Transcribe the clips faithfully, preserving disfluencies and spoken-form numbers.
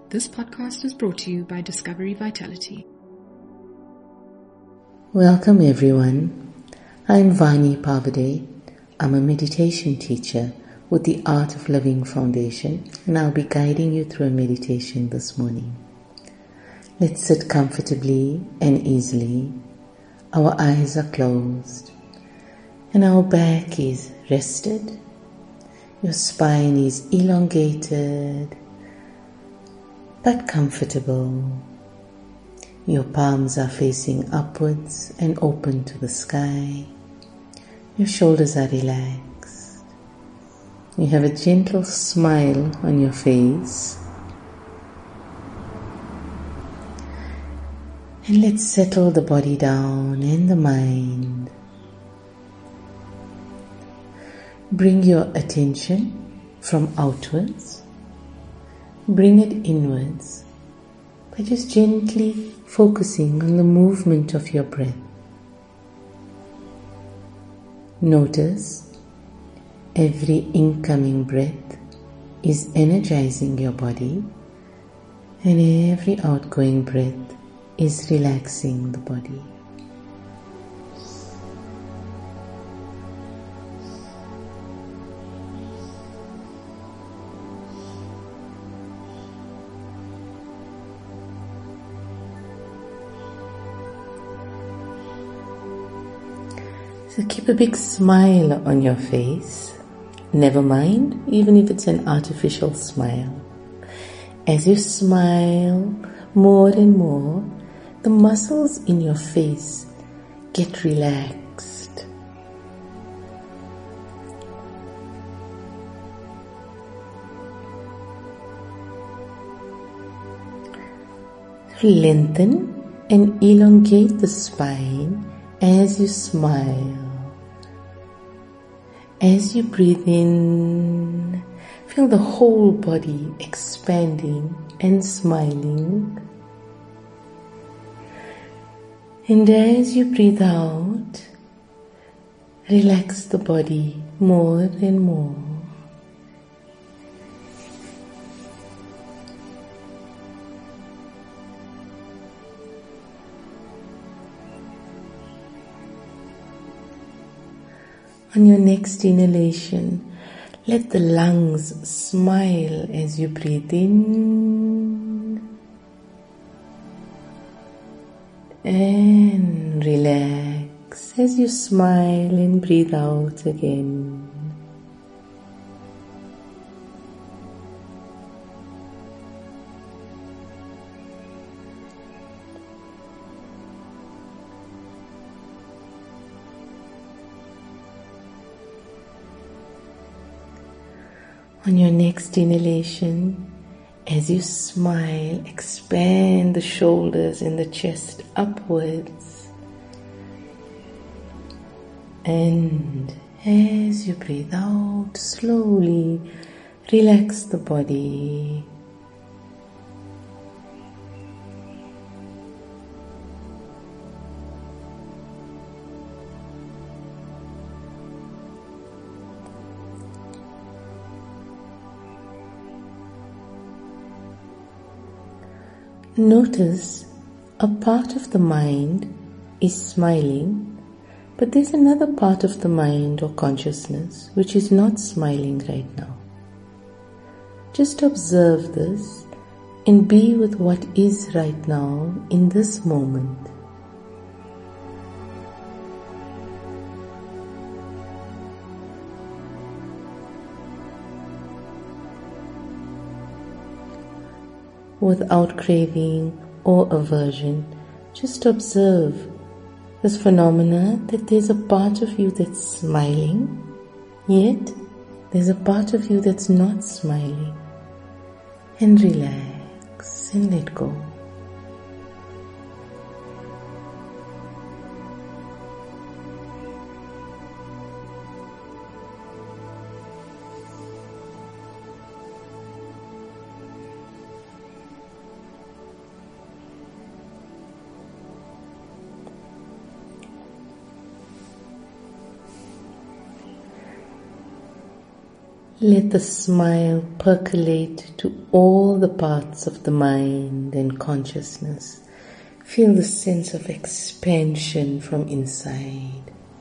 This podcast is brought to you by Discovery Vitality. Welcome everyone. I'm Vani Pavade. I'm a meditation teacher with the Art of Living Foundation, and I'll be guiding you through a meditation this morning. Let's sit comfortably and easily. Our eyes are closed and our back is rested. Your spine is elongated but comfortable. Your palms are facing upwards and open to the sky. Your shoulders are relaxed. You have a gentle smile on your face. And let's settle the body down and the mind. Bring your attention from outwards. Bring it inwards by just gently focusing on the movement of your breath. Notice every incoming breath is energizing your body, and every outgoing breath is relaxing the body. So keep a big smile on your face. Never mind, even if it's an artificial smile. As you smile more and more, the muscles in your face get relaxed. Lengthen and elongate the spine as you smile. As you breathe in, feel the whole body expanding and smiling. And as you breathe out, relax the body more and more. On your next inhalation, let the lungs smile as you breathe in and relax as you smile and breathe out again. On your next inhalation, as you smile, expand the shoulders and the chest upwards. And as you breathe out, slowly relax the body. Notice a part of the mind is smiling, but there's another part of the mind or consciousness which is not smiling right now. Just observe this and be with what is right now in this moment. Without craving or aversion, just observe this phenomena that there's a part of you that's smiling, yet there's a part of you that's not smiling. And relax and let go. Let the smile percolate to all the parts of the mind and consciousness. Feel the sense of expansion from inside.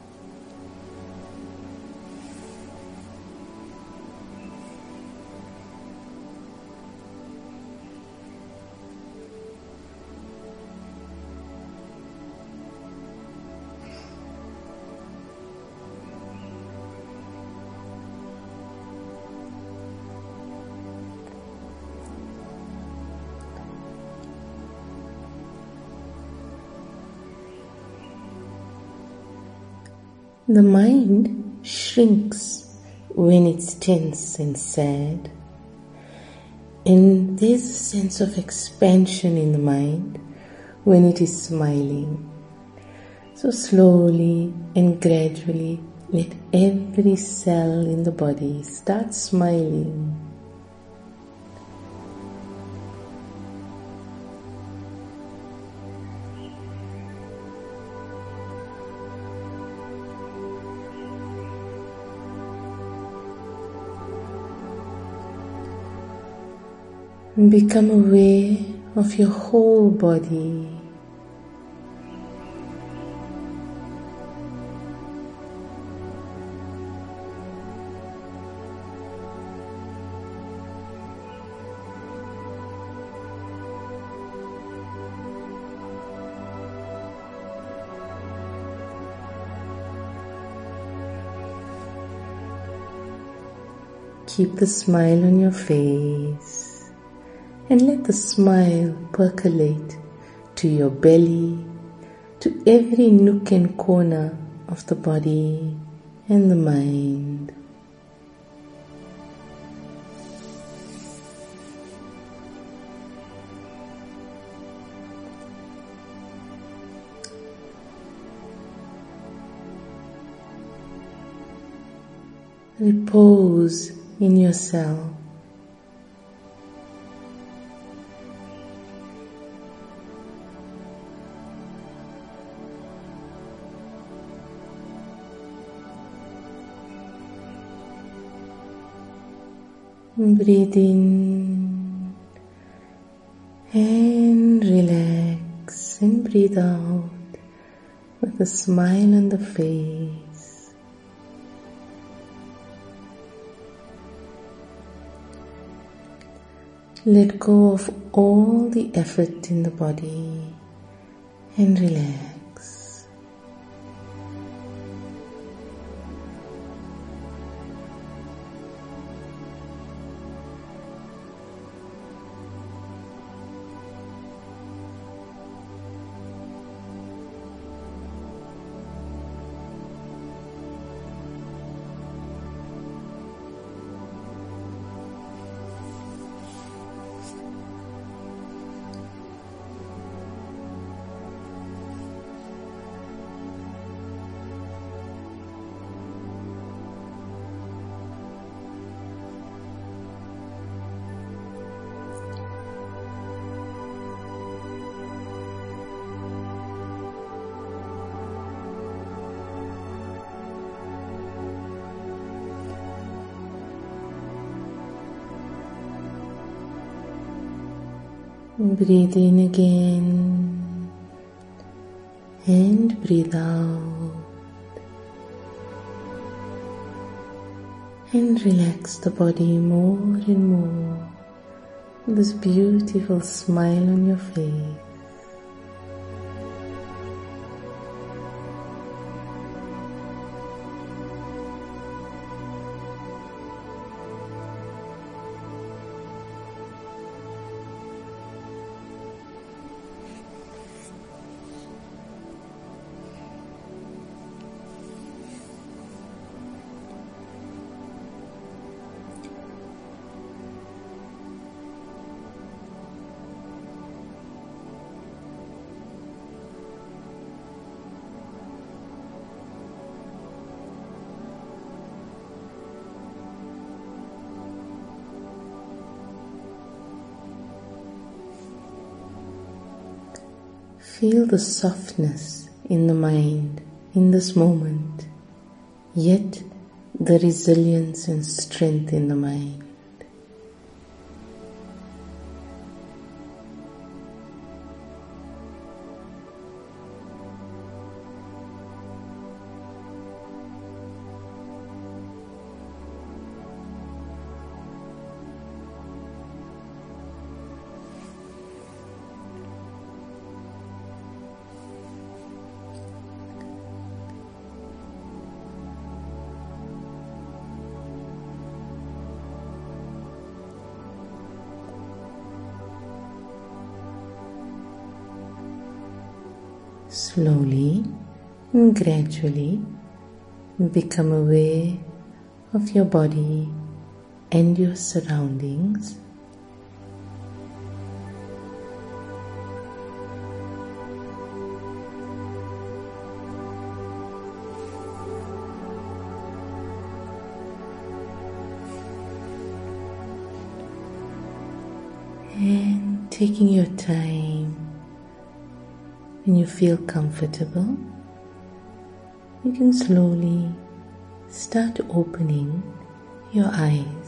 The mind shrinks when it's tense and sad, and there's a sense of expansion in the mind when it is smiling. So slowly and gradually let every cell in the body start smiling. And become aware of your whole body. Keep the smile on your face. And let the smile percolate to your belly, to every nook and corner of the body and the mind. Repose in yourself. Breathe in and relax, and breathe out with a smile on the face. Let go of all the effort in the body and relax. Breathe in again and breathe out, and relax the body more and more with this beautiful smile on your face. Feel the softness in the mind in this moment, yet the resilience and strength in the mind. Slowly and gradually become aware of your body and your surroundings. And taking your time, when you feel comfortable, you can slowly start opening your eyes.